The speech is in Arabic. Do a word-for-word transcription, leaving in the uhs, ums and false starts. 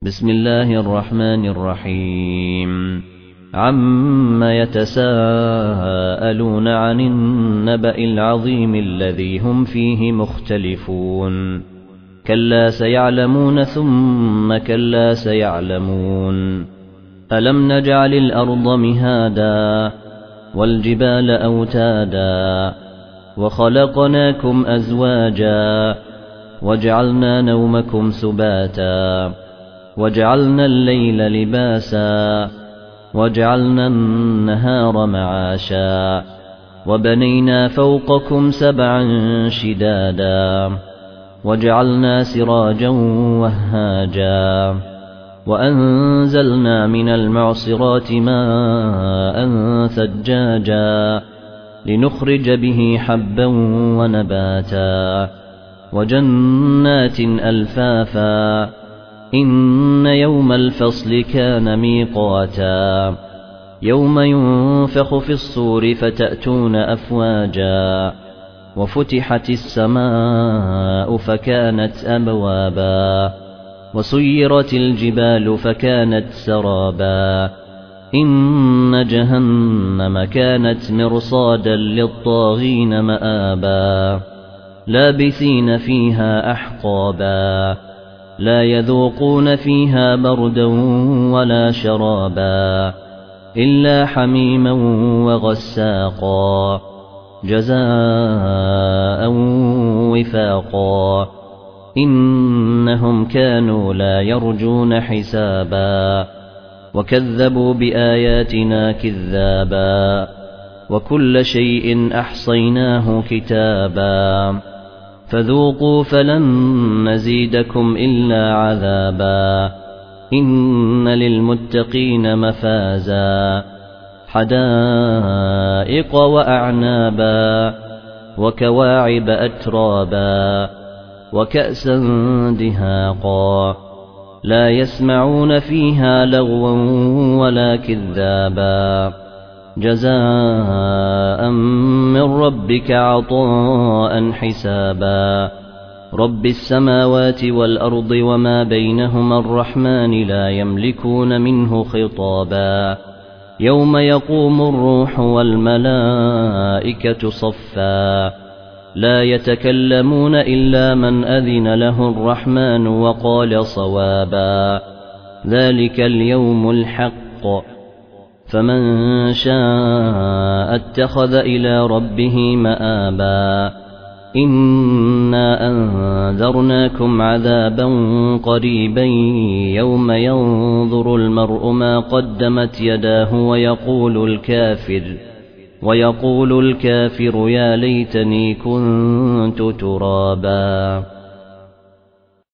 بسم الله الرحمن الرحيم عم يتساءلون عن النبأ العظيم الذي هم فيه مختلفون كلا سيعلمون ثم كلا سيعلمون ألم نجعل الأرض مهادا والجبال أوتادا وخلقناكم أزواجا وجعلنا نومكم سباتا وجعلنا الليل لباسا وجعلنا النهار معاشا وبنينا فوقكم سبعا شدادا وجعلنا سراجا وهاجا وأنزلنا من المعصرات ماء ثجاجا لنخرج به حبا ونباتا وجنات ألفافا إن يوم الفصل كان ميقاتا يوم ينفخ في الصور فتأتون أفواجا وفتحت السماء فكانت أبوابا وسيرت الجبال فكانت سرابا إن جهنم كانت مرصادا للطاغين مآبا لابثين فيها أحقابا لا يذوقون فيها بردا ولا شرابا إلا حميما وغساقا جزاء وفاقا إنهم كانوا لا يرجون حسابا وكذبوا بآياتنا كذابا وكل شيء أحصيناه كتابا فذوقوا فلن نزيدكم إلا عذابا إن للمتقين مفازا حدائق وأعنابا وكواعب أترابا وكأسا دهاقا لا يسمعون فيها لغوا ولا كذابا جزاء من ربك عطاء حسابا رب السماوات والأرض وما بينهما الرحمن لا يملكون منه خطابا يوم يقوم الروح والملائكة صفا لا يتكلمون إلا من أذن له الرحمن وقال صوابا ذلك اليوم الحق فمن شاء اتخذ إلى ربه مآبا إنا أنذرناكم عذابا قريبا يوم ينظر المرء ما قدمت يداه ويقول الكافر ويقول الكافر يا ليتني كنت ترابا.